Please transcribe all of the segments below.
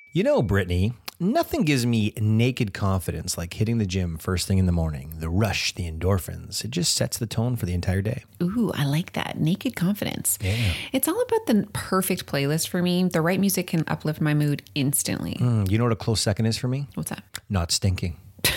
You know, Brittany, nothing gives me naked confidence like hitting the gym first thing in the morning. The rush, the endorphins, it just sets the tone for the entire day. Ooh, I like that. Naked confidence. Yeah. It's all about the perfect playlist for me. The right music can uplift my mood instantly. You know what a close second is for me? What's that? Not stinking.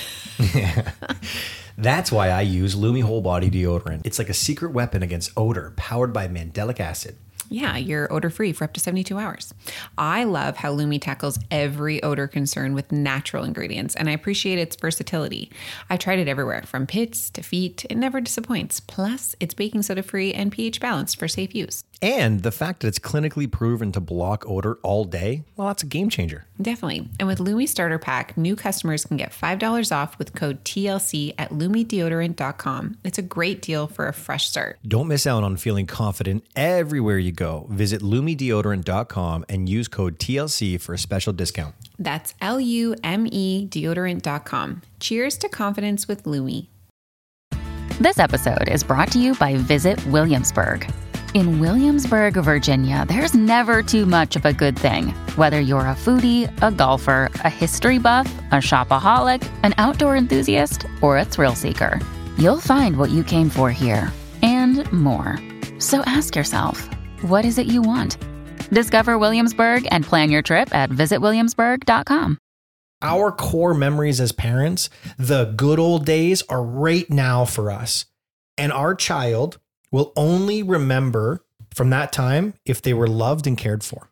That's why I use Lumi Whole Body Deodorant. It's like a secret weapon against odor powered by mandelic acid. Yeah, you're odor-free for up to 72 hours. I love how Lumi tackles every odor concern with natural ingredients, and I appreciate its versatility. I've tried it everywhere, from pits to feet. It never disappoints. Plus, it's baking soda-free and pH balanced for safe use. And the fact that it's clinically proven to block odor all day, well, that's a game changer. Definitely. And with Lumi Starter Pack, new customers can get $5 off with code TLC at lumideodorant.com. It's a great deal for a fresh start. Don't miss out on feeling confident everywhere you go. Visit lumideodorant.com and use code TLC for a special discount. That's LUME deodorant.com. Cheers to confidence with Lumi. This episode is brought to you by Visit Williamsburg. In Williamsburg, Virginia, there's never too much of a good thing. Whether you're a foodie, a golfer, a history buff, a shopaholic, an outdoor enthusiast, or a thrill seeker, you'll find what you came for here and more. So ask yourself, what is it you want? Discover Williamsburg and plan your trip at visitwilliamsburg.com. Our core memories as parents, the good old days, are right now for us. And our child will only remember from that time if they were loved and cared for.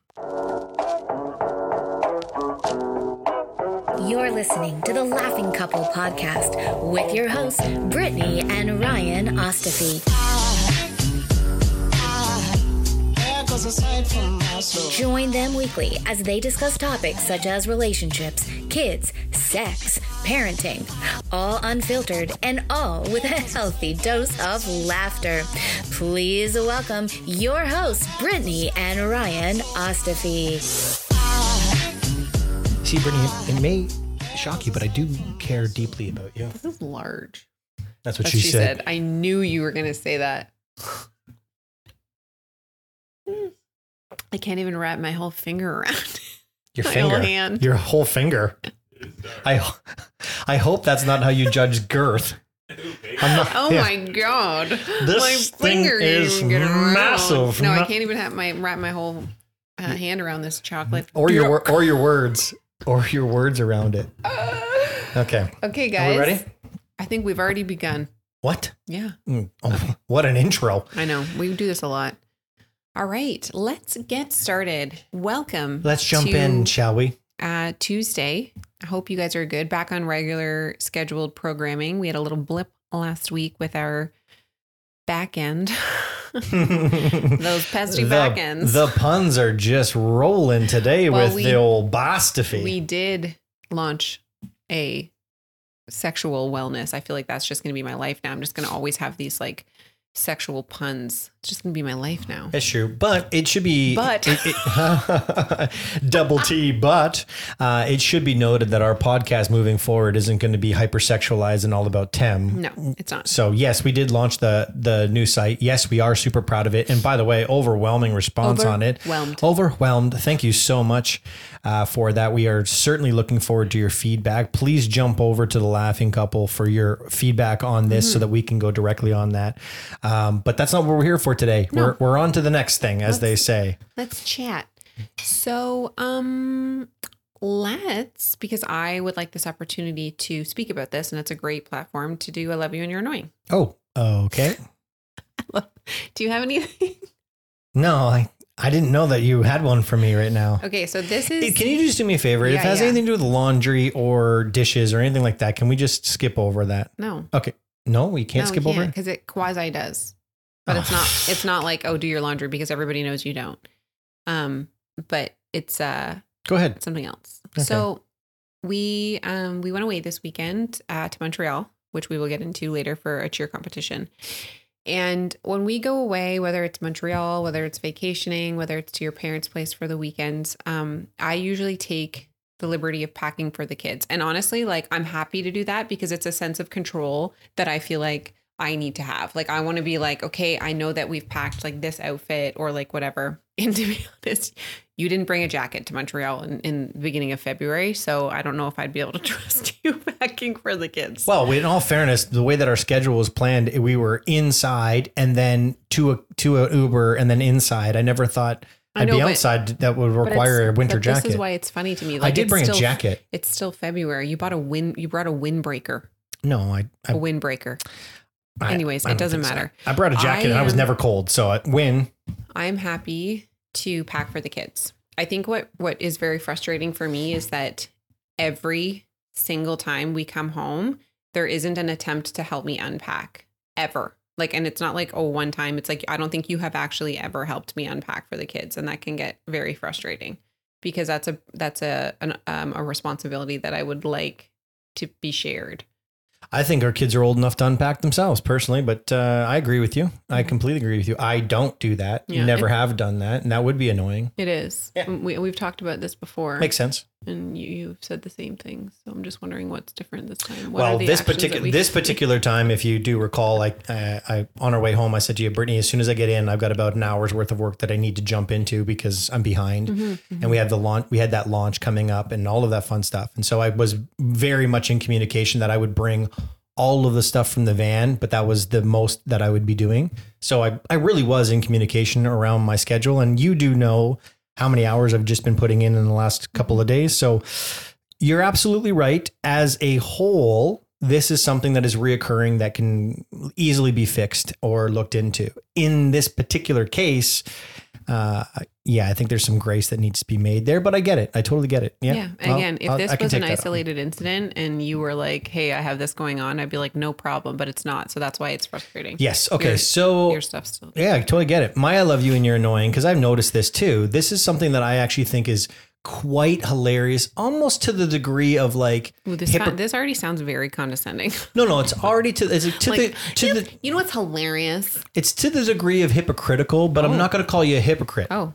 You're listening to the Laughing Couple podcast with your hosts, Brittany and Ryan Ostafy. Join them weekly as they discuss topics such as relationships, kids, sex, parenting, all unfiltered and all with a healthy dose of laughter. Please welcome your hosts, Brittany and Ryan Ostafy. See, Brittany, it may shock you, but I do care deeply about you. This is large. That's what she said. I knew you were going to say that. I can't even wrap my whole finger around Your my finger. whole hand. Your whole finger. I hope that's not how you judge girth. I'm not, Oh my God. This my thing finger is can't even get around. massive. No, I can't even wrap my whole hand around this chocolate. Or your words around it. Okay. Okay, guys. Are we ready? I think we've already begun. What? Yeah, Oh, what an intro. I know. We do this a lot. All right, let's get started. Welcome. Let's jump to, in, shall we? Tuesday. I hope you guys are good. Back on regular scheduled programming. We had a little blip last week with our back end. Those pesky back ends. The puns are just rolling today with the old Bostafy. We did launch a sexual wellness. I feel like that's just going to be my life now. I'm just going to always have these like sexual puns. It's just going to be my life now. It's true, but it should be double T. But it should be noted that our podcast moving forward isn't going to be hypersexualized and all about Tim. No, it's not. So yes, we did launch the new site. Yes, we are super proud of it. And by the way, overwhelming response on it. Overwhelmed. Thank you so much for that. We are certainly looking forward to your feedback. Please jump over to the Laughing Couple for your feedback on this so that we can go directly on that. But that's not what we're here for today. No. We're on to the next thing, as they say. Let's chat. So, because I would like this opportunity to speak about this, and it's a great platform to do I Love You and You're Annoying. Oh, okay. Do you have anything? No, I didn't know that you had one for me right now. Okay, so this is... Can you just do me a favor? If it has anything to do with laundry or dishes or anything like that, can we just skip over that? No. Okay. No, we can't skip over it? Because it quasi does. But it's not like, oh, do your laundry because everybody knows you don't. But it's go ahead. Something else. Okay. So we went away this weekend to Montreal, which we will get into later for a cheer competition. And when we go away, whether it's Montreal, whether it's vacationing, whether it's to your parents' place for the weekends, I usually take the liberty of packing for the kids. And honestly, like I'm happy to do that because it's a sense of control that I feel like I need to have. Like, I want to be like, okay, I know that we've packed like this outfit or like whatever. And to be honest, you didn't bring a jacket to Montreal in the beginning of February. So I don't know if I'd be able to trust you packing for the kids. Well, in all fairness, the way that our schedule was planned, we were inside and then to a Uber and then inside. I never thought I'd be outside. That would require a winter jacket. This is why it's funny to me. Like, I did bring a jacket. It's still February. You brought a windbreaker. No, a windbreaker. Anyways, it doesn't matter. So. I brought a jacket and I was never cold. So I'm happy to pack for the kids. I think what is very frustrating for me is that every single time we come home, there isn't an attempt to help me unpack ever. Like, and it's not like, oh, one time. It's like, I don't think you have actually ever helped me unpack for the kids. And that can get very frustrating because that's a responsibility that I would like to be shared. I think our kids are old enough to unpack themselves personally, but I agree with you. I completely agree with you. I don't do that. Yeah, never have done that. And that would be annoying. It is. Yeah. We've talked about this before. Makes sense. And you've said the same thing. So I'm just wondering what's different this time. Well, this particular time, if you do recall, like I on our way home, I said to you, Brittany, as soon as I get in, I've got about an hour's worth of work that I need to jump into because I'm behind. And we had that launch coming up and all of that fun stuff. And so I was very much in communication that I would bring all of the stuff from the van, but that was the most that I would be doing. So I really was in communication around my schedule. And you do know how many hours I've just been putting in the last couple of days. So you're absolutely right. As a whole, this is something that is reoccurring that can easily be fixed or looked into. In this particular case, I think there's some grace that needs to be made there, but I get it. I totally get it. Yeah. Again, if this was an isolated incident and you were like, hey, I have this going on, I'd be like, no problem, but it's not. So that's why it's frustrating. Yes. Okay. Your stuff's still. Yeah, I totally get it. I love you and you're annoying because I've noticed this too. This is something that I actually think is quite hilarious, almost to the degree of like, this already sounds very condescending. No, it's already you know what's hilarious? It's to the degree of hypocritical, but I'm not going to call you a hypocrite. Oh,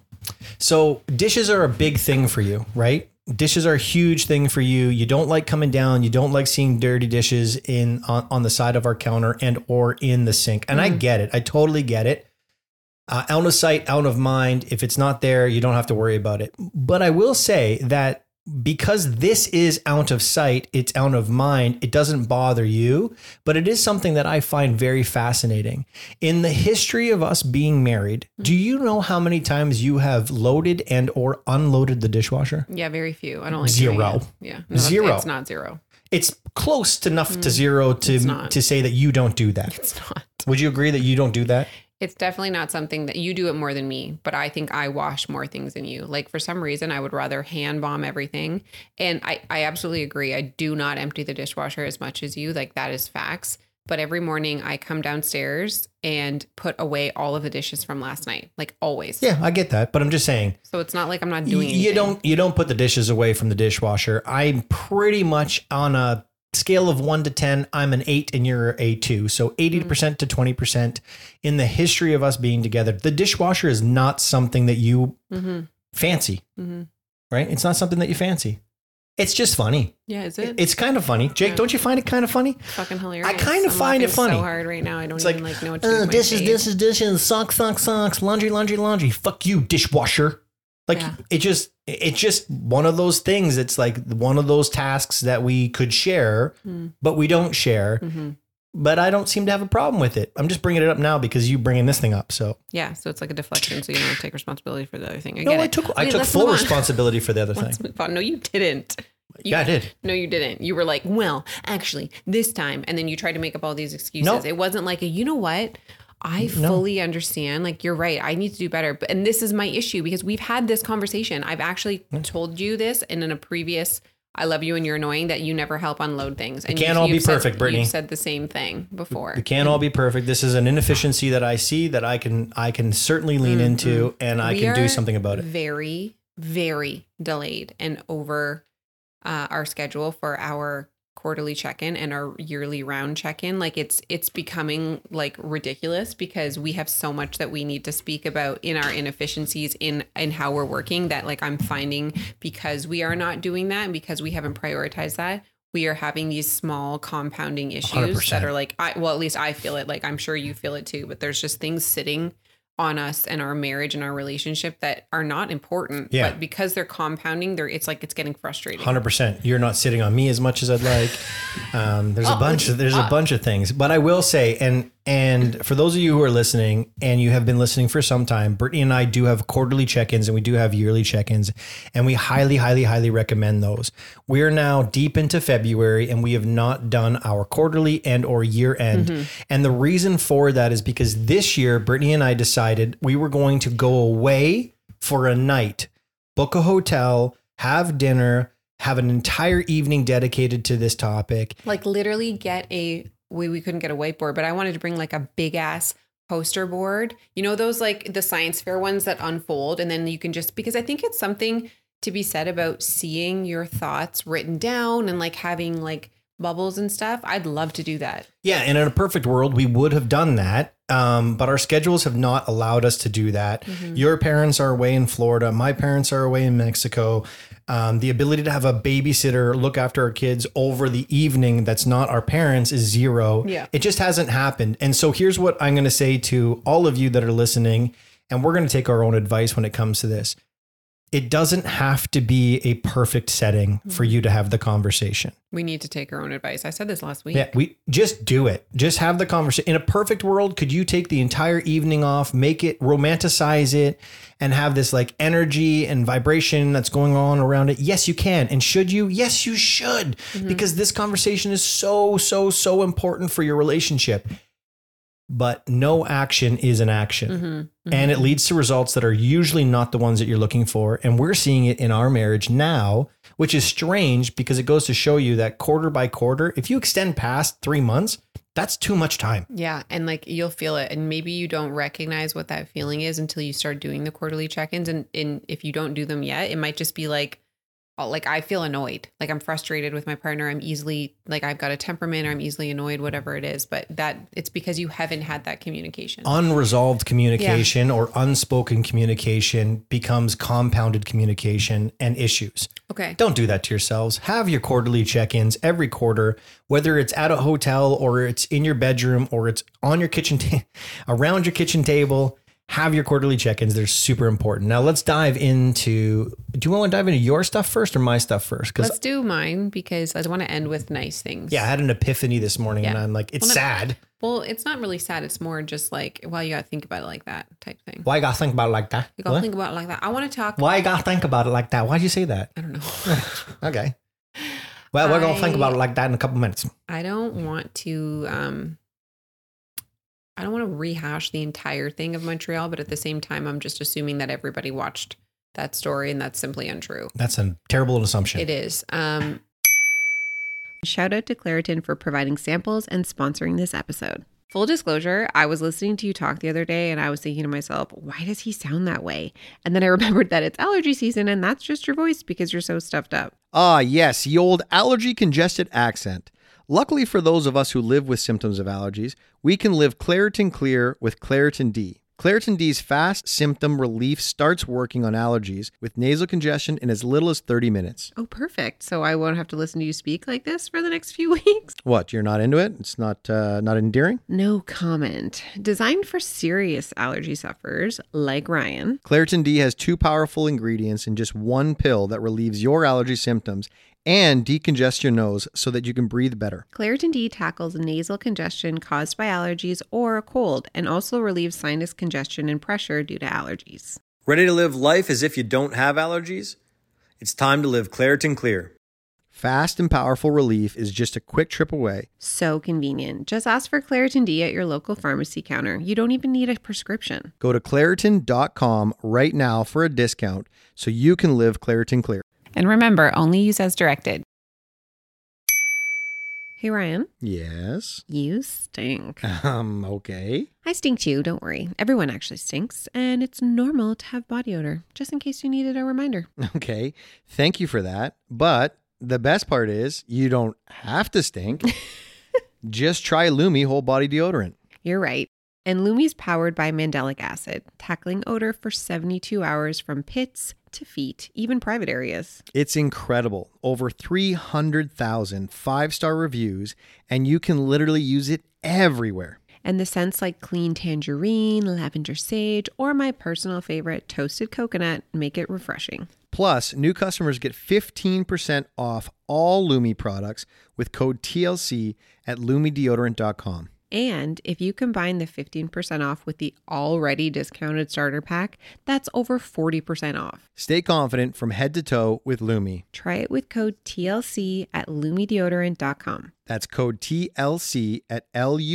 so dishes are a big thing for you, right? Dishes are a huge thing for you. You don't like coming down. You don't like seeing dirty dishes on the side of our counter and or in the sink. And I get it. I totally get it. Out of sight, out of mind. If it's not there, you don't have to worry about it. But I will say that because this is out of sight, it's out of mind, it doesn't bother you, but it is something that I find very fascinating. In the history of us being married, do you know how many times you have loaded and or unloaded the dishwasher? Yeah, very few. I don't like zero. Yeah, zero. It's not zero. It's close enough to zero to say that you don't do that. It's not. Would you agree that you don't do that? It's definitely not something that you do it more than me, but I think I wash more things than you. Like for some reason, I would rather hand bomb everything. And I absolutely agree. I do not empty the dishwasher as much as you. Like that is facts. But every morning I come downstairs and put away all of the dishes from last night, like always. Yeah, I get that. But I'm just saying. So it's not like I'm not doing anything. You don't put the dishes away from the dishwasher. I'm pretty much on a scale of 1 to 10, I'm an 8 and you're a 2. So 80% to 20% in the history of us being together. The dishwasher is not something that you fancy, right? It's not something that you fancy. It's just funny. Yeah, is it? It's kind of funny. Jake, don't you find it kind of funny? It's fucking hilarious. I kind of find it funny. So hard right now. I don't even know what to do with my dishes, socks, laundry. Fuck you, dishwasher. It's just one of those things. It's like one of those tasks that we could share, but we don't share. But I don't seem to have a problem with it. I'm just bringing it up now because you bringing this thing up. So yeah, so it's like a deflection. So you don't have to take responsibility for the other thing. I took full responsibility for the other thing. No, you didn't. I did. No, you didn't. You were like, well, actually, this time, and then you tried to make up all these excuses. No. It wasn't like you know what? I fully understand. Like, you're right. I need to do better. And this is my issue because we've had this conversation. I've actually told you this in a previous, I love you and you're annoying, that you never help unload things. And it can't all be perfect, Brittany. You've said the same thing before. It can't all be perfect. This is an inefficiency that I see that I can certainly lean into and I can do something about it. Very, very delayed and over our schedule for our quarterly check-in and our yearly round check-in. Like it's becoming like ridiculous because we have so much that we need to speak about in our inefficiencies in how we're working that like I'm finding because we are not doing that and because we haven't prioritized that, we are having these small compounding issues 100%. that are like, at least I feel it. Like, I'm sure you feel it too, but there's just things sitting on us and our marriage and our relationship that are not important, but because they're compounding, it's like, it's getting frustrating. 100%. You're not sitting on me as much as I'd like. There's a bunch of things, but I will say, and for those of you who are listening and you have been listening for some time, Brittany and I do have quarterly check-ins and we do have yearly check-ins, and we highly, highly, highly recommend those. We are now deep into February and we have not done our quarterly and or year end. Mm-hmm. And the reason for that is because this year, Brittany and I decided we were going to go away for a night, book a hotel, have dinner, have an entire evening dedicated to this topic. Like literally get we couldn't get a whiteboard, but I wanted to bring like a big ass poster board. You know, those like the science fair ones that unfold, and then you can just, because I think it's something to be said about seeing your thoughts written down and like having like bubbles and stuff. I'd love to do that. Yeah. And in a perfect world, we would have done that. But our schedules have not allowed us to do that. Mm-hmm. Your parents are away in Florida. My parents are away in Mexico. The ability to have a babysitter look after our kids over the evening that's not our parents is zero. Yeah. It just hasn't happened. And so here's what I'm going to say to all of you that are listening, and we're going to take our own advice when it comes to this. It doesn't have to be a perfect setting for you to have the conversation. We need to take our own advice. I said this last week. Yeah, we just do it. Just have the conversation. In a perfect world, could you take the entire evening off, make it, romanticize it, and have this like energy and vibration that's going on around it? Yes, you can. And should you? Yes, you should. Mm-hmm. Because this conversation is so, so, so important for your relationship. But no action is an action. Mm-hmm, mm-hmm. And it leads to results that are usually not the ones that you're looking for. And we're seeing it in our marriage now, which is strange because it goes to show you that quarter by quarter, if you extend past 3 months, that's too much time. Yeah. And like you'll feel it. And maybe you don't recognize what that feeling is until you start doing the quarterly check-ins. And if you don't do them yet, it might just be like I feel annoyed, like I'm frustrated with my partner. I'm easily like, I've got a temperament or I'm easily annoyed, whatever it is. But that it's because you haven't had that communication. Unresolved communication or unspoken communication becomes compounded communication and issues. Okay. Don't do that to yourselves. Have your quarterly check-ins every quarter, whether it's at a hotel or it's in your bedroom or it's on your kitchen, around your kitchen table. Have your quarterly check-ins. They're super important. Now let's dive into, do you want to dive into your stuff first or my stuff first? Let's do mine because I want to end with nice things. Yeah. I had an epiphany this morning and I'm like, it's sad. Well, it's not really sad. It's more just like, well, you got to think about it like that type thing. Why you got to think about it like that? You got to think about it like that. I want to talk. Why you got to think about it like that? Why'd you say that? I don't know. Okay. Well, we're going to think about it like that in a couple minutes. I don't want to rehash the entire thing of Montreal, but at the same time, I'm just assuming that everybody watched that story, and that's simply untrue. That's a terrible assumption. It is. Shout out to Claritin for providing samples and sponsoring this episode. Full disclosure, I was listening to you talk the other day and I was thinking to myself, why does he sound that way? And then I remembered that it's allergy season and that's just your voice because you're so stuffed up. Ah, yes, the old allergy congested accent. Luckily for those of us who live with symptoms of allergies, we can live Claritin Clear with Claritin D. Claritin D's fast symptom relief starts working on allergies with nasal congestion in as little as 30 minutes. Oh, perfect. So I won't have to listen to you speak like this for the next few weeks. What, you're not into it? It's not endearing? No comment. Designed for serious allergy sufferers like Ryan. Claritin D has 2 powerful ingredients in just 1 pill that relieves your allergy symptoms and decongest your nose so that you can breathe better. Claritin D tackles nasal congestion caused by allergies or a cold and also relieves sinus congestion and pressure due to allergies. Ready to live life as if you don't have allergies? It's time to live Claritin Clear. Fast and powerful relief is just a quick trip away. So convenient. Just ask for Claritin D at your local pharmacy counter. You don't even need a prescription. Go to Claritin.com right now for a discount so you can live Claritin Clear. And remember, only use as directed. Hey, Ryan. Yes? You stink. Okay. I stink too, don't worry. Everyone actually stinks, and it's normal to have body odor, just in case you needed a reminder. Okay. Thank you for that. But the best part is you don't have to stink. Just try Lumi Whole Body Deodorant. You're right. And Lumi's powered by mandelic acid, tackling odor for 72 hours from pits to feet, even private areas. It's incredible. Over 300,000 5-star reviews, and you can literally use it everywhere. And the scents like clean tangerine, lavender sage, or my personal favorite, toasted coconut, make it refreshing. Plus, new customers get 15% off all Lumi products with code TLC at LumiDeodorant.com. And if you combine the 15% off with the already discounted starter pack, that's over 40% off. Stay confident from head to toe with Lumi. Try it with code TLC at LumiDeodorant.com. That's code TLC at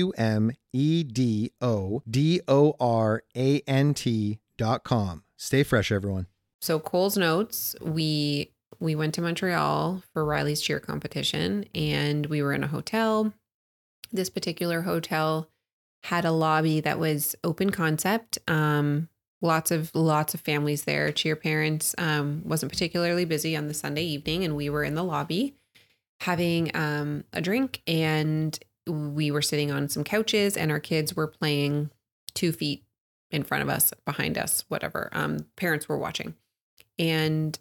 LumiDeodorant.com. Stay fresh, everyone. So Cole's notes, we went to Montreal for Riley's cheer competition, and we were in a hotel. This particular hotel had a lobby that was open concept. Lots of families there. Cheer parents wasn't particularly busy on the Sunday evening, and we were in the lobby having a drink, and we were sitting on some couches, and our kids were playing 2 feet in front of us, behind us, whatever. Parents were watching. And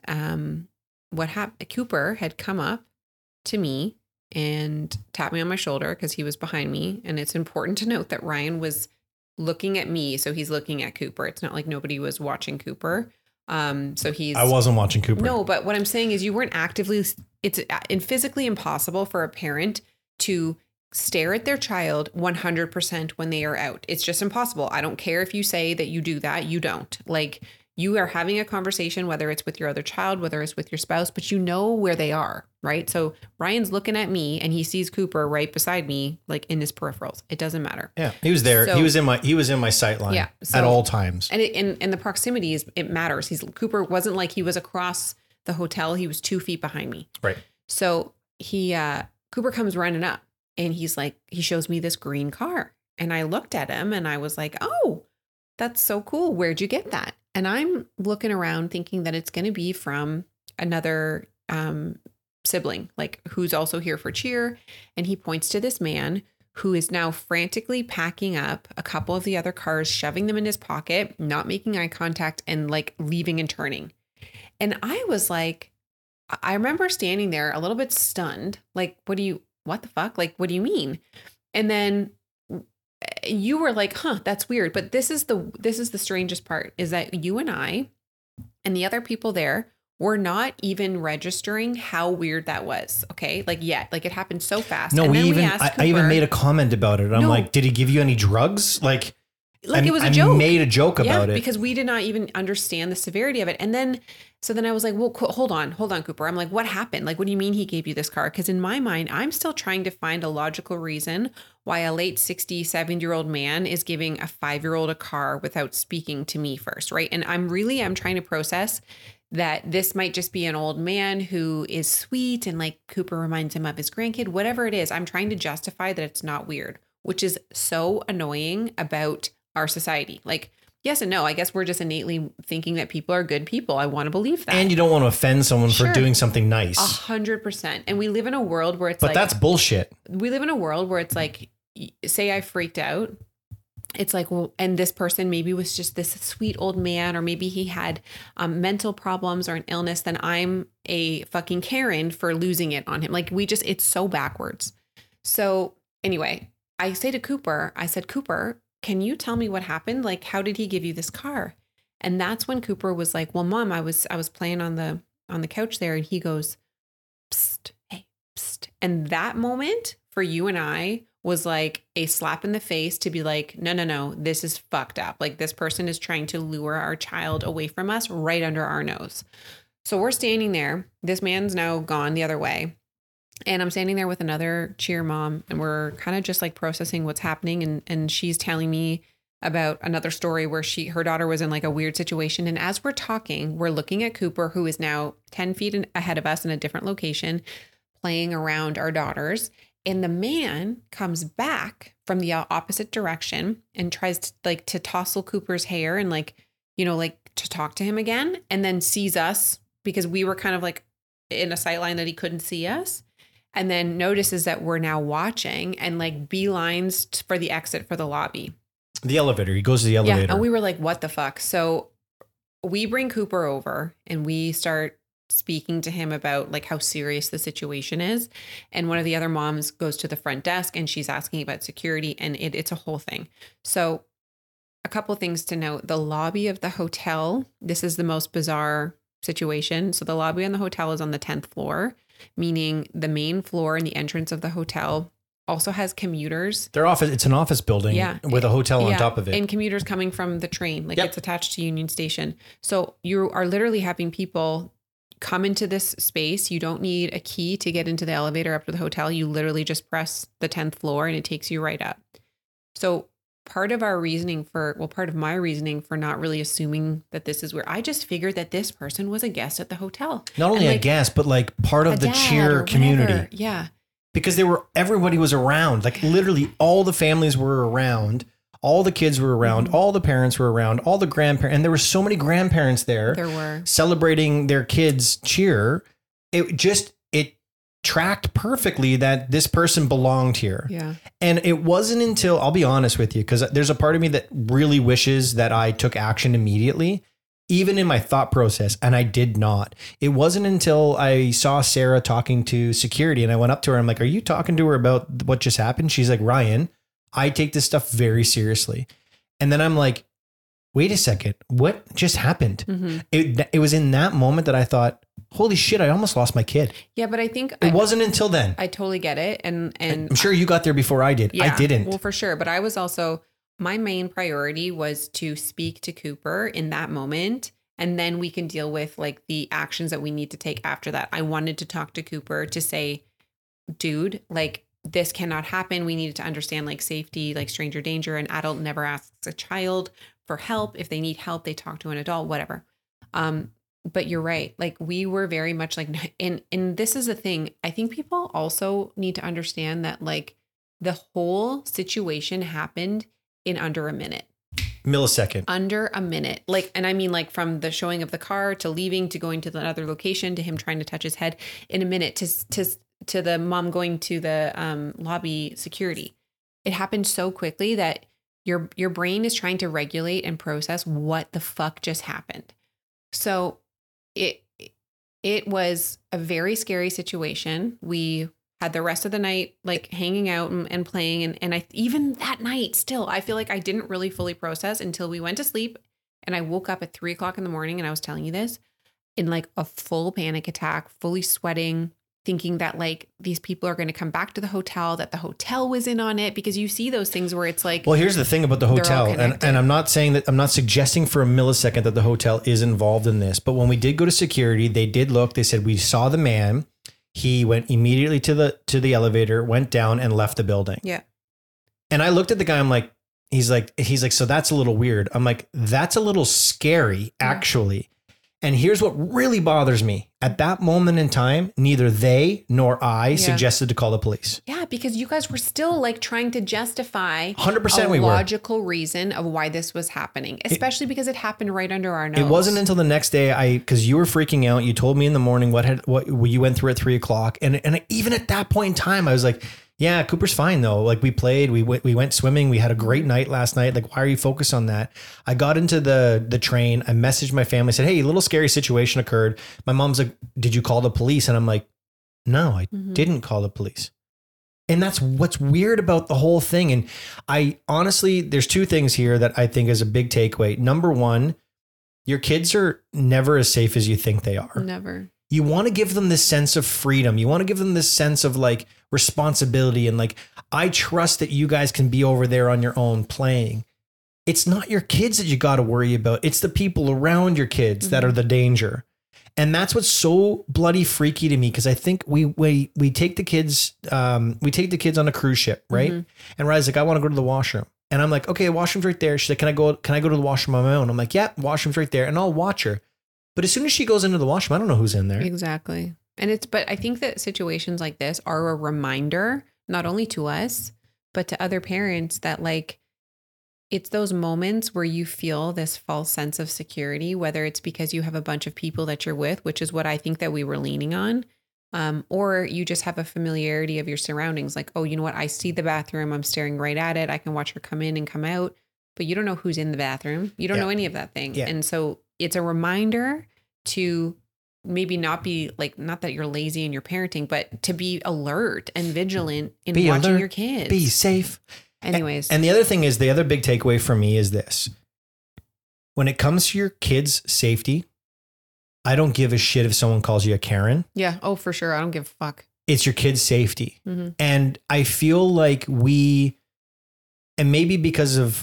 what happened? Cooper had come up to me and tapped me on my shoulder because he was behind me. And it's important to note that Ryan was looking at me, so he's looking at Cooper. It's not like nobody was watching Cooper. I wasn't watching Cooper. No, but what I'm saying is you weren't actively. It's physically impossible for a parent to stare at their child 100% when they are out. It's just impossible. I don't care if you say that you do that. You don't. Like, you are having a conversation, whether it's with your other child, whether it's with your spouse, but you know where they are, right? So Ryan's looking at me and he sees Cooper right beside me, like in his peripherals. It doesn't matter. Yeah, he was there. So, he was in my sight line at all times. And the proximity it matters. Cooper wasn't like he was across the hotel. He was 2 feet behind me. Right. So Cooper comes running up and he's like, he shows me this green car. And I looked at him and I was like, oh, that's so cool. Where'd you get that? And I'm looking around thinking that it's going to be from another sibling, like who's also here for cheer. And he points to this man who is now frantically packing up a couple of the other cars, shoving them in his pocket, not making eye contact, and like leaving and turning. And I was like, I remember standing there a little bit stunned. Like, what the fuck? Like, what do you mean? And then you were like, huh, that's weird. But this is the strangest part, is that you and I and the other people there were not even registering how weird that was. Okay. Like, it happened so fast. No, I even made a comment about it. I'm like, did he give you any drugs? Like it was a joke. I made a joke about it. Because we did not even understand the severity of it. And then, so then I was like, well, hold on, Cooper. I'm like, what happened? Like, what do you mean he gave you this car? Because in my mind, I'm still trying to find a logical reason why a late 67-year-old man is giving a 5-year-old a car without speaking to me first, right? And I'm trying to process that this might just be an old man who is sweet and like Cooper reminds him of his grandkid, whatever it is. I'm trying to justify that it's not weird, which is so annoying about our society. Like, yes and no. I guess we're just innately thinking that people are good people. I want to believe that. And you don't want to offend someone for doing something nice. 100%. And we live in a world where it's But that's bullshit. We live in a world where it's like, say I freaked out. It's like, well, and this person maybe was just this sweet old man, or maybe he had mental problems or an illness. Then I'm a fucking Karen for losing it on him. Like, it's so backwards. So anyway, I say to Cooper, I said, Cooper, can you tell me what happened? Like, how did he give you this car? And that's when Cooper was like, well, Mom, I was playing on the couch there. And he goes, psst, hey, psst. And that moment for you and I was like a slap in the face to be like, no, this is fucked up. Like, this person is trying to lure our child away from us right under our nose. So we're standing there. This man's now gone the other way. And I'm standing there with another cheer mom, and we're kind of just like processing what's happening. And she's telling me about another story where her daughter was in like a weird situation. And as we're talking, we're looking at Cooper, who is now 10 feet ahead of us in a different location, playing around our daughters. And the man comes back from the opposite direction and tries to tousle Cooper's hair and to talk to him again, and then sees us because we were kind of like in a sight line that he couldn't see us. And then notices that we're now watching and like beelines for the exit for the lobby. The elevator. He goes to the elevator. Yeah, and we were like, what the fuck? So we bring Cooper over and we start speaking to him about like how serious the situation is. And one of the other moms goes to the front desk and she's asking about security, and it's a whole thing. So a couple of things to note. The lobby of the hotel, this is the most bizarre situation. So the lobby on the hotel is on the 10th floor, meaning the main floor and the entrance of the hotel also has commuters. It's an office building with a hotel on top of it. And commuters coming from the train, like it's attached to Union Station. So you are literally having people come into this space. You don't need a key to get into the elevator up to the hotel. You literally just press the 10th floor and it takes you right up. So part of my reasoning for not really assuming that this is where, I just figured that this person was a guest at the hotel. Not only a guest, but like part of the cheer community. Yeah. Because everybody was around, like literally all the families were around, all the kids were around, all the parents were around, all the grandparents, and there were so many grandparents there. There were celebrating their kids' cheer. It tracked perfectly that this person belonged here. Yeah. And it wasn't until, I'll be honest with you, because there's a part of me that really wishes that I took action immediately, even in my thought process, and I did not. It wasn't until I saw Sarah talking to security and I went up to her. I'm like, are you talking to her about what just happened? She's like, Ryan, I take this stuff very seriously. And then I'm like, wait a second, what just happened? Mm-hmm. It was in that moment that I thought, holy shit, I almost lost my kid. Yeah, but I think it wasn't until then. I totally get it. And I'm sure you got there before I did. Yeah, I didn't. Well, for sure. But I was also, my main priority was to speak to Cooper in that moment. And then we can deal with like the actions that we need to take after that. I wanted to talk to Cooper to say, dude, like this cannot happen. We needed to understand like safety, like stranger danger. An adult never asks a child for help. If they need help, they talk to an adult, whatever. But you're right. Like we were very much like, and this is the thing. I think people also need to understand that like the whole situation happened in under a minute. Millisecond. Under a minute. Like, and I mean like from the showing of the car to leaving to going to another location to him trying to touch his head in a minute to the mom going to the lobby security. It happened so quickly that your brain is trying to regulate and process what the fuck just happened. So it was a very scary situation. We had the rest of the night like hanging out and playing. And I, even that night still, I feel like I didn't really fully process until we went to sleep. And I woke up at 3:00 in the morning and I was telling you this in like a full panic attack, fully sweating, thinking that like these people are going to come back to the hotel, that the hotel was in on it, because you see those things where it's like, well, here's the thing about the hotel. And I'm not saying that, I'm not suggesting for a millisecond that the hotel is involved in this, but when we did go to security, they did look, they said, we saw the man. He went immediately to the elevator, went down and left the building. Yeah. And I looked at the guy, I'm like, he's like, so that's a little weird. I'm like, that's a little scary, actually. And here's what really bothers me. At that moment in time, neither they nor I suggested to call the police. Yeah, because you guys were still like trying to justify 100% a logical reason of why this was happening, especially because it happened right under our nose. It wasn't until the next day because you were freaking out. You told me in the morning what you went through at 3:00. And even at that point in time, I was like, yeah, Cooper's fine though. Like we played, we went swimming. We had a great night last night. Like, why are you focused on that? I got into the train. I messaged my family, said, hey, a little scary situation occurred. My mom's like, did you call the police? And I'm like, no, I didn't call the police. And that's what's weird about the whole thing. And I honestly, there's two things here that I think is a big takeaway. Number one, your kids are never as safe as you think they are. Never. You want to give them this sense of freedom. You want to give them this sense of like responsibility. And like, I trust that you guys can be over there on your own playing. It's not your kids that you got to worry about. It's the people around your kids that are the danger. And that's what's so bloody freaky to me. Cause I think we take the kids, on a cruise ship, right? And Riley's like, I want to go to the washroom. And I'm like, okay, washroom's right there. She's like, can I go to the washroom on my own? I'm like, yeah, washroom's right there. And I'll watch her. But as soon as she goes into the washroom, I don't know who's in there. Exactly. But I think that situations like this are a reminder, not only to us, but to other parents that like, it's those moments where you feel this false sense of security, whether it's because you have a bunch of people that you're with, which is what I think that we were leaning on, or you just have a familiarity of your surroundings. Like, oh, you know what? I see the bathroom. I'm staring right at it. I can watch her come in and come out, but you don't know who's in the bathroom. You don't know any of that thing. Yeah. And so it's a reminder to maybe not be like, not that you're lazy in your parenting, but to be alert and vigilant in watching your kids. Be safe. Anyways. And the other thing is, the other big takeaway for me is this. When it comes to your kids' safety, I don't give a shit if someone calls you a Karen. Yeah. Oh, for sure. I don't give a fuck. It's your kids' safety. Mm-hmm. And I feel like and maybe because of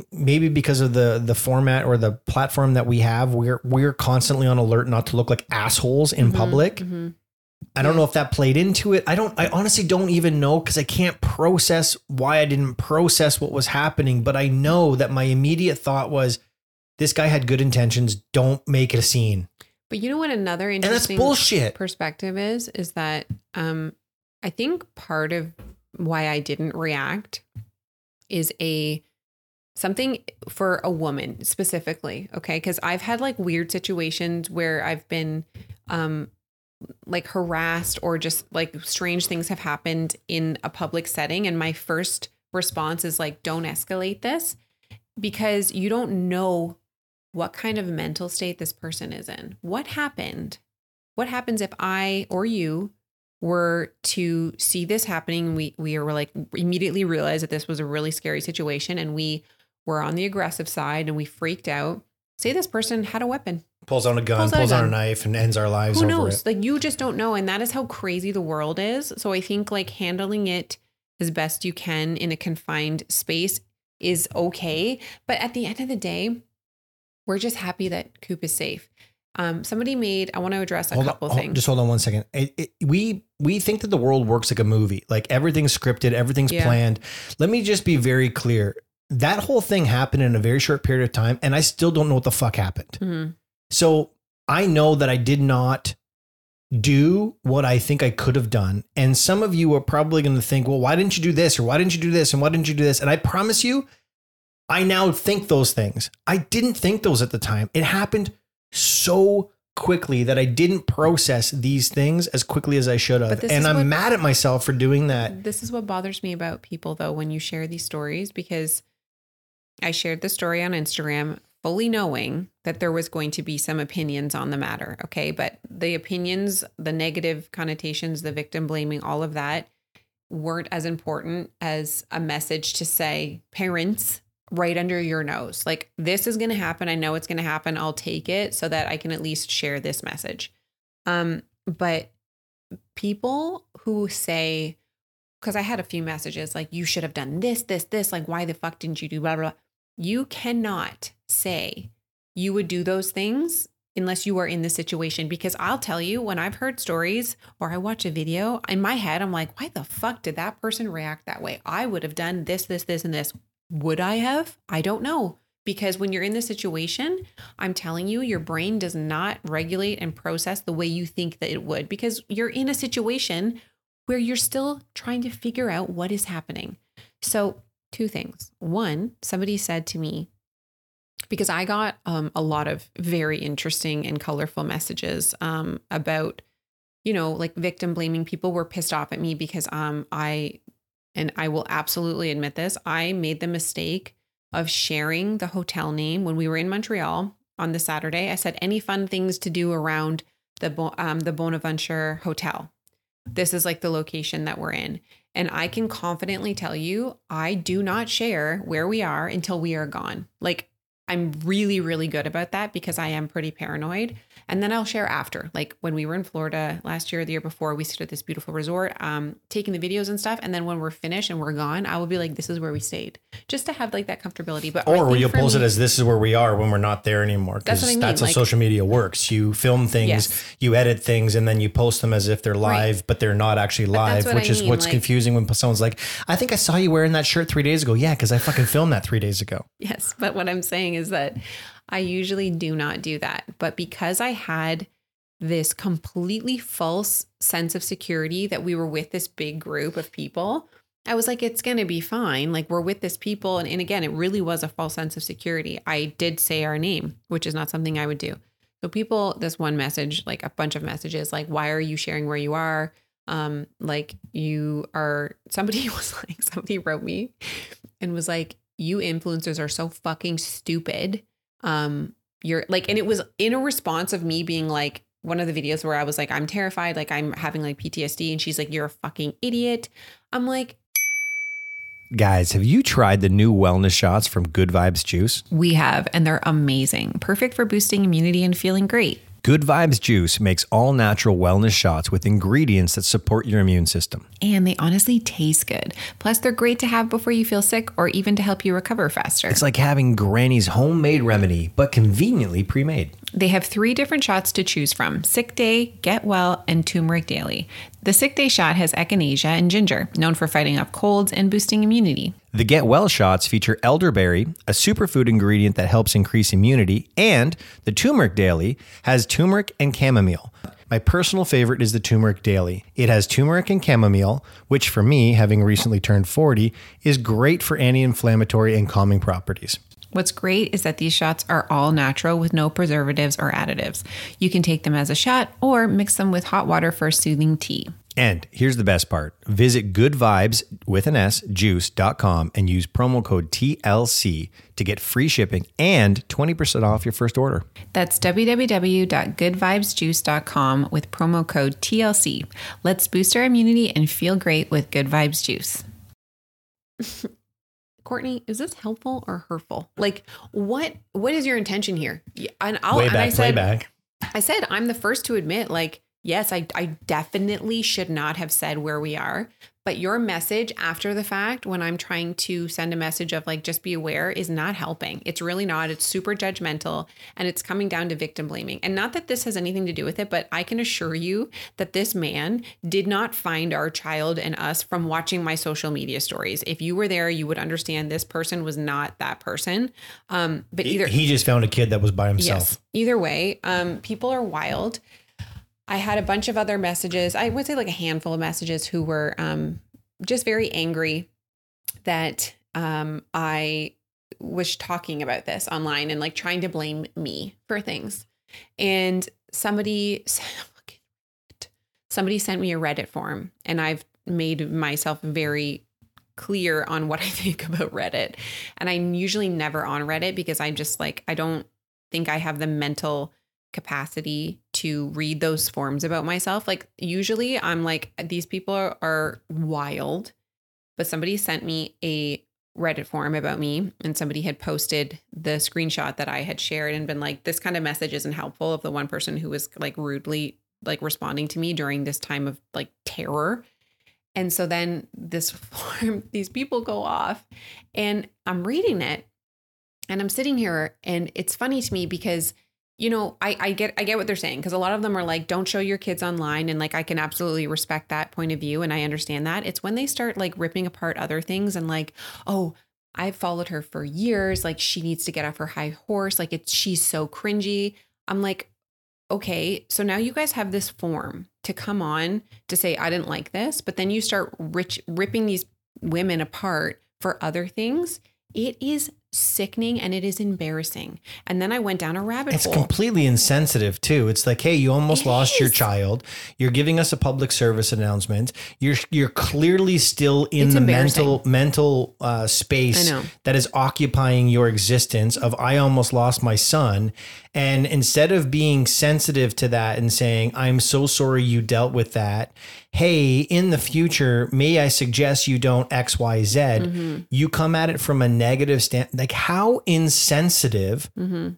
the format or the platform that we have, we're constantly on alert not to look like assholes in public. Mm-hmm. I don't know if that played into it. I honestly don't even know, because I can't process why I didn't process what was happening. But I know that my immediate thought was, this guy had good intentions. Don't make it a scene. But you know what another interesting and that's bullshit. Perspective is that I think part of why I didn't react is something for a woman specifically. Okay. Because I've had like weird situations where I've been like harassed, or just like strange things have happened in a public setting. And my first response is like, don't escalate this, because you don't know what kind of mental state this person is in. What happened? What happens if I or you were to see this happening? We were like immediately realized that this was a really scary situation, and we were on the aggressive side and we freaked out. Say this person had a weapon. Pulls on a gun, pulls on a knife, and ends our lives. Who knows? Like, you just don't know. And that is how crazy the world is. So I think like handling it as best you can in a confined space is okay. But at the end of the day, we're just happy that Coop is safe. I want to address a couple things. Just hold on 1 second. We think that the world works like a movie, like everything's scripted, everything's planned. Let me just be very clear. That whole thing happened in a very short period of time, and I still don't know what the fuck happened. Mm-hmm. So I know that I did not do what I think I could have done. And some of you are probably going to think, well, why didn't you do this? Or why didn't you do this? And why didn't you do this? And I promise you, I now think those things. I didn't think those at the time. It happened so quickly that I didn't process these things as quickly as I should have. And I'm mad at myself for doing that. This is what bothers me about people, though, when you share these stories, because I shared the story on Instagram fully knowing that there was going to be some opinions on the matter. Okay. But the opinions, the negative connotations, the victim blaming, all of that weren't as important as a message to say, parents, right under your nose. Like, this is going to happen. I know it's going to happen. I'll take it so that I can at least share this message. But people who say, because I had a few messages like, you should have done this, like, why the fuck didn't you do blah, blah, blah. You cannot say you would do those things unless you are in the situation. Because I'll tell you, when I've heard stories or I watch a video, in my head, I'm like, why the fuck did that person react that way? I would have done this, and this. Would I have? I don't know. Because when you're in the situation, I'm telling you, your brain does not regulate and process the way you think that it would, because you're in a situation where you're still trying to figure out what is happening. So 2 things. One, somebody said to me, because I got a lot of very interesting and colorful messages about, like victim blaming. People were pissed off at me because and I will absolutely admit this, I made the mistake of sharing the hotel name when we were in Montreal on the Saturday. I said, any fun things to do around the Bonaventure Hotel. This is like the location that we're in. And I can confidently tell you, I do not share where we are until we are gone. Like, I'm really, really good about that because I am pretty paranoid. And then I'll share after, like when we were in Florida last year, the year before, we stayed at this beautiful resort, taking the videos and stuff. And then when we're finished and we're gone, I will be like, this is where we stayed, just to have like that comfortability. But or you'll post it as this is where we are when we're not there anymore. That's what I mean. That's how social media works. You film things, you edit things, and then you post them as if they're live, but they're not actually live, which is what's confusing when someone's like, I think I saw you wearing that shirt 3 days ago. Yeah, because I fucking filmed that 3 days ago. Yes. But what I'm saying is that I usually do not do that. But because I had this completely false sense of security that we were with this big group of people, I was like, it's going to be fine. Like, we're with this people. And again, it really was a false sense of security. I did say our name, which is not something I would do. So people, this one message, like a bunch of messages, like, why are you sharing where you are? Like, you are, somebody wrote me and was like, you influencers are so fucking stupid. you're like, and it was in a response of me being like, one of the videos where I was like, I'm terrified, like I'm having like PTSD. And she's like, you're a fucking idiot. I'm like, guys, have you tried the new wellness shots from Good Vibes Juice? we have, and they're amazing. Perfect for boosting immunity and feeling great. Good Vibes Juice makes all natural wellness shots with ingredients that support your immune system. And they honestly taste good. Plus, they're great to have before you feel sick or even to help you recover faster. It's like having Granny's homemade remedy, but conveniently pre-made. They have 3 different shots to choose from: Sick Day, Get Well, and Turmeric Daily. The Sick Day shot has echinacea and ginger, known for fighting off colds and boosting immunity. The Get Well shots feature elderberry, a superfood ingredient that helps increase immunity, and the Turmeric Daily has turmeric and chamomile. My personal favorite is the Turmeric Daily. It has turmeric and chamomile, which for me, having recently turned 40, is great for anti-inflammatory and calming properties. What's great is that these shots are all natural with no preservatives or additives. You can take them as a shot or mix them with hot water for a soothing tea. And here's the best part. Visit goodvibes with an S, juice.com and use promo code TLC to get free shipping and 20% off your first order. That's www.goodvibesjuice.com with promo code TLC. Let's boost our immunity and feel great with Good Vibes Juice. Courtney, is this helpful or hurtful? Like, what is your intention here? Playback. I said, I'm the first to admit, like, yes, I definitely should not have said where we are. But your message after the fact, when I'm trying to send a message of like, just be aware, is not helping. It's really not. It's super judgmental, and it's coming down to victim blaming. And not that this has anything to do with it, but I can assure you that this man did not find our child and us from watching my social media stories. If you were there, you would understand this person was not that person. But either he just found a kid that was by himself. Yes, either way, people are wild. I had a bunch of other messages. I would say like a handful of messages who were just very angry that I was talking about this online and like trying to blame me for things. And somebody sent me a Reddit form, and I've made myself very clear on what I think about Reddit. And I'm usually never on Reddit because I'm just like, I don't think I have the mental capacity to read those forms about myself. Like usually I'm like, these people are wild, but somebody sent me a Reddit form about me, and somebody had posted the screenshot that I had shared and been like, this kind of message isn't helpful, of the one person who was like rudely like responding to me during this time of like terror. And so then this form, these people go off, and I'm reading it, and I'm sitting here, and it's funny to me because, you know, I get what they're saying, because a lot of them are like, don't show your kids online. And like, I can absolutely respect that point of view, and I understand that. It's when they start like ripping apart other things and like, oh, I've followed her for years. Like she needs to get off her high horse. Like she's so cringy. I'm like, okay, so now you guys have this form to come on to say, I didn't like this, but then you start ripping these women apart for other things. It is sickening and it is embarrassing. And then I went down a rabbit hole. It's completely insensitive too. It's like, hey, you almost lost your child. You're giving us a public service announcement. You're clearly still in the mental space that is occupying your existence of, I almost lost my son. And instead of being sensitive to that and saying, I'm so sorry you dealt with that. Hey, in the future, may I suggest you don't X, Y, Z. Mm-hmm. You come at it from a negative stand. Like, how insensitive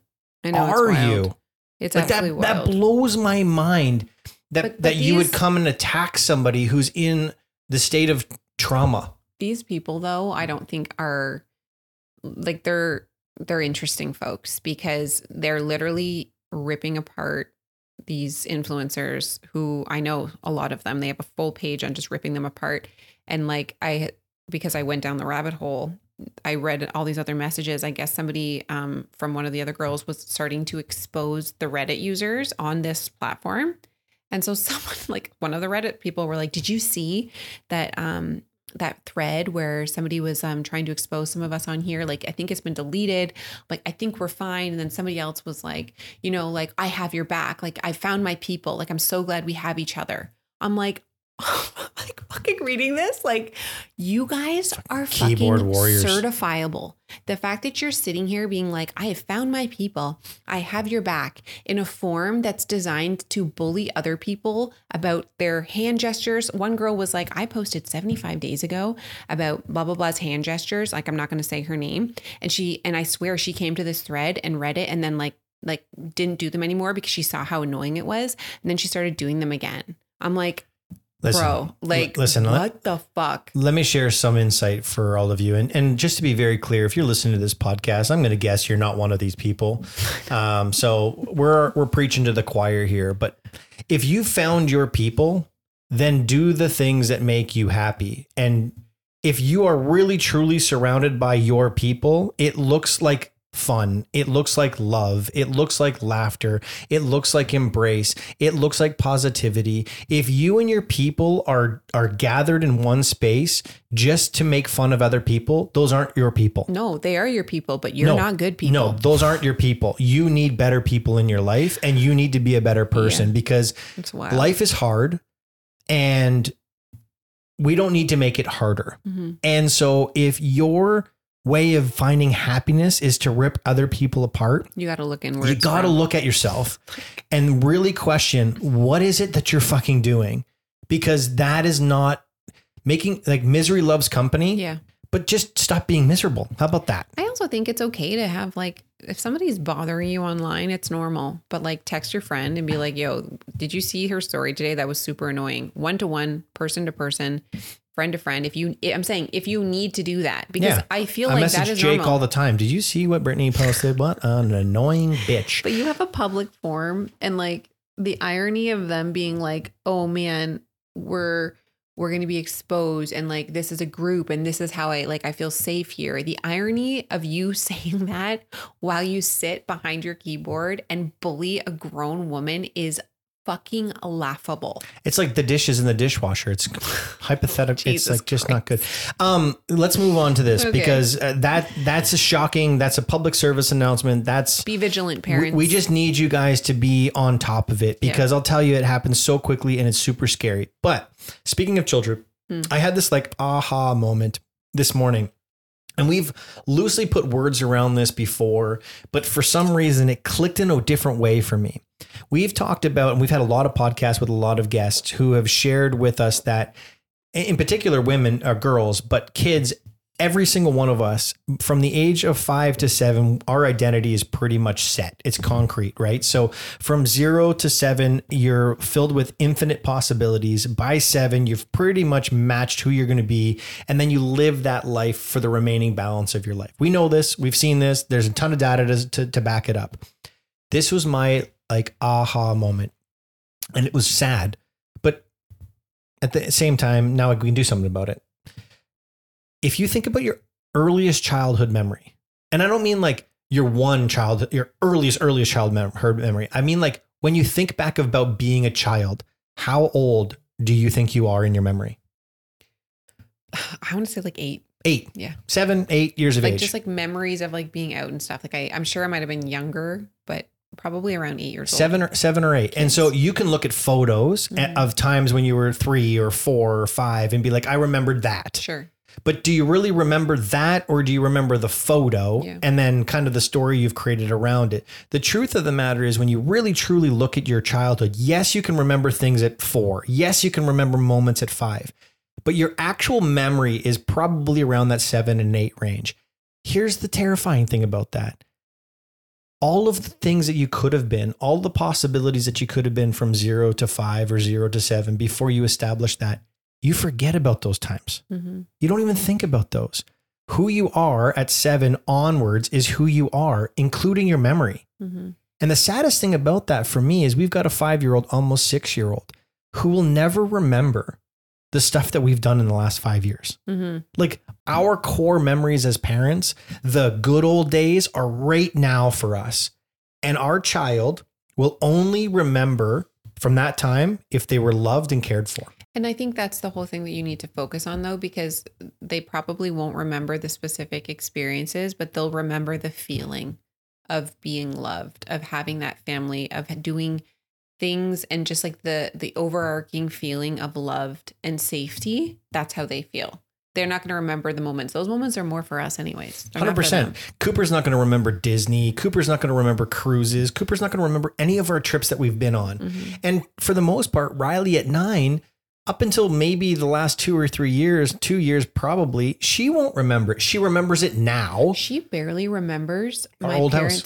are you? It's like absolutely wild. That blows my mind that you would come and attack somebody who's in the state of trauma. These people, though, I don't think are like, they're interesting folks, because they're literally ripping apart these influencers who, I know a lot of them, they have a full page on just ripping them apart. And like, because I went down the rabbit hole, I read all these other messages. I guess somebody from one of the other girls was starting to expose the Reddit users on this platform. And so someone, like one of the Reddit people, were like, did you see that that thread where somebody was trying to expose some of us on here? Like, I think it's been deleted. Like, I think we're fine. And then somebody else was like, you know, like, I have your back. Like, I found my people. Like, I'm so glad we have each other. I'm like, oh my like fucking reading this. Like, you guys are keyboard fucking warriors. certifiable. The fact that you're sitting here being like, I have found my people, I have your back, in a form that's designed to bully other people about their hand gestures. One girl was like, I posted 75 days ago about blah, blah, blah's hand gestures. Like, I'm not going to say her name. And I swear she came to this thread and read it and then like didn't do them anymore because she saw how annoying it was. And then she started doing them again. I'm like, bro, like, what the fuck? Let me share some insight for all of you. And just to be very clear, if you're listening to this podcast, I'm going to guess you're not one of these people. So we're preaching to the choir here. But if you found your people, then do the things that make you happy. And if you are really, truly surrounded by your people, it looks like fun. It looks like love. It looks like laughter. It looks like embrace. It looks like positivity. If you and your people are gathered in one space just to make fun of other people, those aren't your people. No, they are your people, but you're not good people. No, those aren't your people. You need better people in your life, and you need to be a better person because life is hard and we don't need to make it harder. Mm-hmm. And so if your way of finding happiness is to rip other people apart, you got to look inward. You got to look at yourself and really question, what is it that you're fucking doing? Because that is not making, like, misery loves company. Yeah. But just stop being miserable. How about that? I also think it's okay to have, like, if somebody's bothering you online, it's normal. But like, text your friend and be like, yo, did you see her story today? That was super annoying. 1-to-1, person to person, friend to friend. If you need to do that, because I feel like that is Jake normal. all the time. Did you see what Brittany posted? What an annoying bitch. But you have a public forum, and like the irony of them being like, oh man, we're going to be exposed, and like, this is a group, and this is how I feel safe here. The irony of you saying that while you sit behind your keyboard and bully a grown woman is fucking laughable. It's like the dishes in the dishwasher. It's hypothetical. It's like just not good. Let's move on to this because that's a shocking. That's a public service announcement. Be vigilant, parents. We just need you guys to be on top of it because I'll tell you, it happens so quickly and it's super scary. But speaking of children, I had this like aha moment this morning. And we've loosely put words around this before, but for some reason it clicked in a different way for me. We've talked about, and we've had a lot of podcasts with a lot of guests who have shared with us that, in particular, women or girls, but kids, every single one of us from the age of 5 to 7, our identity is pretty much set. It's concrete, right? So from 0 to 7, you're filled with infinite possibilities. By 7, you've pretty much matched who you're going to be. And then you live that life for the remaining balance of your life. We know this. We've seen this. There's a ton of data to back it up. This was my like aha moment. And it was sad. But at the same time, now we can do something about it. If you think about your earliest childhood memory, and I don't mean like your earliest childhood memory. I mean, like when you think back about being a child, how old do you think you are in your memory? I want to say like 8. 8. Yeah. 7, 8 years of like age. Just like memories of like being out and stuff. Like I'm sure I might've been younger, but probably around 8 years old. 7 or 8. And so you can look at photos of times when you were 3 or 4 or 5 and be like, I remembered that. Sure. But do you really remember that, or do you remember the photo and then kind of the story you've created around it? The truth of the matter is, when you really truly look at your childhood, yes, you can remember things at 4. Yes, you can remember moments at 5, but your actual memory is probably around that 7 and 8 range. Here's the terrifying thing about that. All of the things that you could have been, all the possibilities that you could have been from 0 to 5 or 0 to 7 before you establish that, you forget about those times. Mm-hmm. You don't even think about those. Who you are at 7 onwards is who you are, including your memory. Mm-hmm. And the saddest thing about that for me is we've got a 5-year-old, almost 6-year-old, who will never remember the stuff that we've done in the last 5 years. Mm-hmm. Like our core memories as parents, the good old days are right now for us. And our child will only remember from that time if they were loved and cared for. And I think that's the whole thing that you need to focus on, though, because they probably won't remember the specific experiences, but they'll remember the feeling of being loved, of having that family, of doing things and just like the overarching feeling of loved and safety, that's how they feel. They're not going to remember the moments. Those moments are more for us anyways. 100%. Cooper's not going to remember Disney. Cooper's not going to remember cruises. Cooper's not going to remember any of our trips that we've been on. Mm-hmm. And for the most part, Riley at 9, up until maybe the last 2 or 3 years, 2 years probably, she won't remember it. She remembers it now. She barely remembers my parents'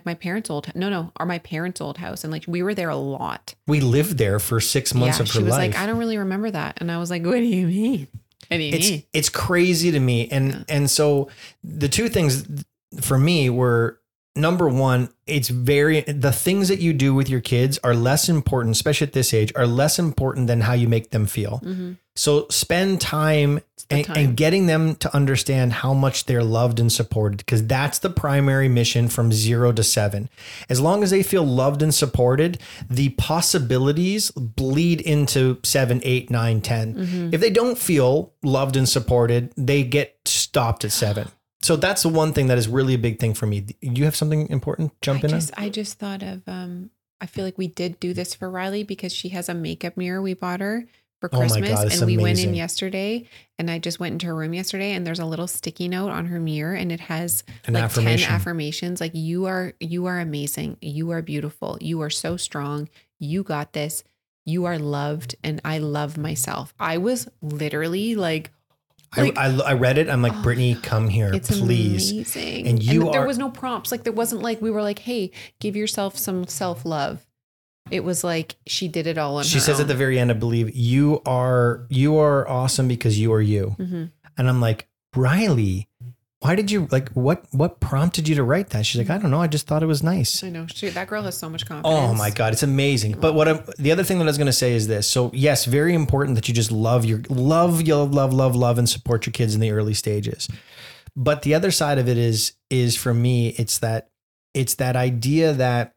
old house. And like, we were there a lot. We lived there for 6 months of her life. She was like, I don't really remember that. And I was like, what do you mean? It's crazy to me. And so the two things for me were, number one, the things that you do with your kids are less important, especially at this age, are less important than how you make them feel. Mm-hmm. So spend time and getting them to understand how much they're loved and supported, because that's the primary mission from 0 to 7. As long as they feel loved and supported, the possibilities bleed into 7, 8, 9, 10. Mm-hmm. If they don't feel loved and supported, they get stopped at 7. So that's the one thing that is really a big thing for me. You have something important? I just thought of, I feel like we did do this for Riley because she has a makeup mirror we bought her for Christmas. Oh my God, and we went in yesterday, and I just went into her room yesterday, and there's a little sticky note on her mirror, and it has like 10 affirmations. Like, you are amazing. You are beautiful. You are so strong. You got this. You are loved. And I love myself. I was literally like, I read it. I'm like, Brittany, come here, it's please. Amazing. And there was no prompts. Like, there wasn't like, we were like, hey, give yourself some self-love. It was like, she did it all on her She says own. At the very end, I believe, you are awesome because you are you. Mm-hmm. And I'm like, Riley, why did you what prompted you to write that? She's like, I don't know. I just thought it was nice. I know. That girl has so much confidence. Oh my God. It's amazing. But the other thing that I was going to say is this. So yes, very important that you just love and support your kids in the early stages. But the other side of it is for me, it's that idea that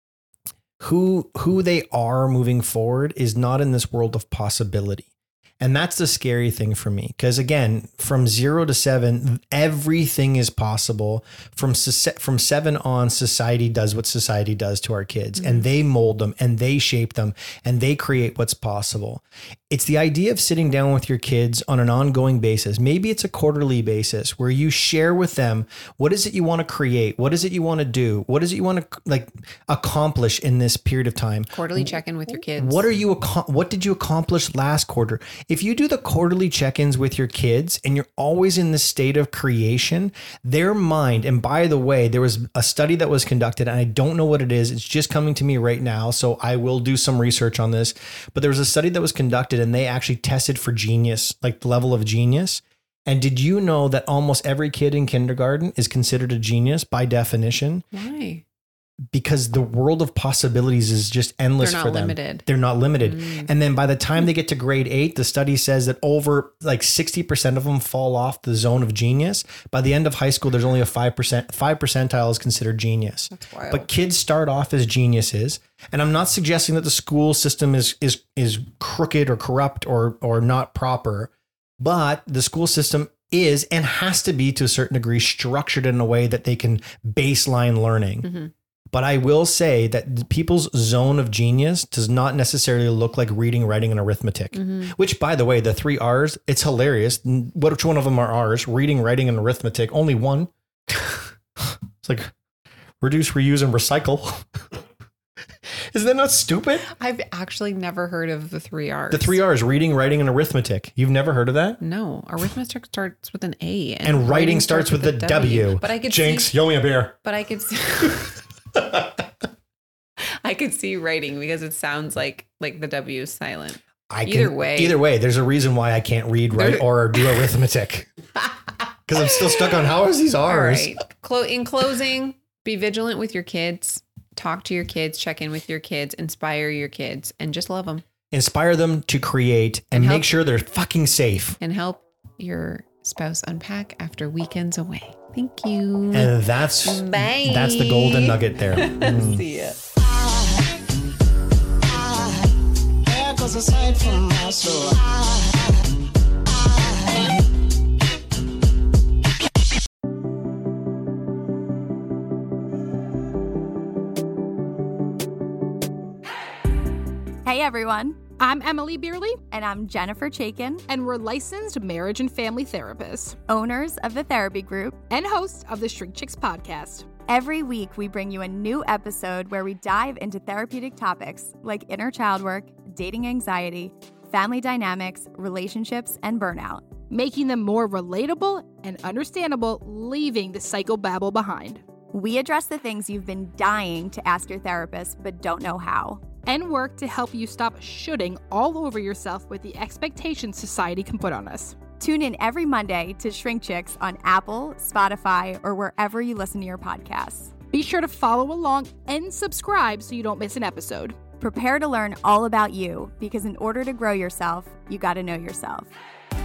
who they are moving forward is not in this world of possibility. And that's the scary thing for me. Because again, from 0 to 7, everything is possible. From 7 on, society does what society does to our kids. Mm-hmm. And they mold them and they shape them and they create what's possible. It's the idea of sitting down with your kids on an ongoing basis. Maybe it's a quarterly basis where you share with them, what is it you want to create? What is it you want to do? What is it you want to accomplish in this period of time? Quarterly check-in with your kids. What did you accomplish last quarter? If you do the quarterly check-ins with your kids and you're always in the state of creation, their mind, and by the way, there was a study that was conducted, and I don't know what it is. It's just coming to me right now. So I will do some research on this, but there was a study that was conducted and they actually tested for genius, like the level of genius. And did you know that almost every kid in kindergarten is considered a genius by definition? Why? Because the world of possibilities is just endless for them. They're not limited. Mm. And then by the time they get to grade 8, the study says that over like 60% of them fall off the zone of genius. By the end of high school, there's only a 5 percentile is considered genius. That's wild. But kids start off as geniuses. And I'm not suggesting that the school system is crooked or corrupt or not proper, but the school system is and has to be to a certain degree structured in a way that they can baseline learning. Mm-hmm. But I will say that people's zone of genius does not necessarily look like reading, writing, and arithmetic, mm-hmm. which, by the way, the 3 R's, it's hilarious. Which one of them are R's? Reading, writing, and arithmetic. Only one. It's like reduce, reuse, and recycle. Is that not stupid? I've actually never heard of the 3 R's. The 3 R's, reading, writing, and arithmetic. You've never heard of that? No. Arithmetic starts with an A. And writing starts with a W. But I could Jinx, yell me a beer. But I could see... I could see writing because it sounds like the W is silent. Either way, there's a reason why I can't read, write, or do arithmetic. Because I'm still stuck on how is these R's. All right. In closing, be vigilant with your kids. Talk to your kids. Check in with your kids. Inspire your kids, and just love them. Inspire them to create and make sure they're fucking safe. And help your spouse unpack after weekends away. Thank you. And that's the golden nugget there. See ya. Aside from my soul. Hey, everyone. I'm Emily Beerley. And I'm Jennifer Chaikin. And we're licensed marriage and family therapists, owners of The Therapy Group, and hosts of the Shrink Chicks podcast. Every week, we bring you a new episode where we dive into therapeutic topics like inner child work, dating anxiety, family dynamics, relationships, and burnout, making them more relatable and understandable, leaving the psychobabble behind. We address the things you've been dying to ask your therapist but don't know how, and work to help you stop shooting all over yourself with the expectations society can put on us. Tune in every Monday to Shrink Chicks on Apple, Spotify, or wherever you listen to your podcasts. Be sure to follow along and subscribe so you don't miss an episode. Prepare to learn all about you, because in order to grow yourself, you got to know yourself.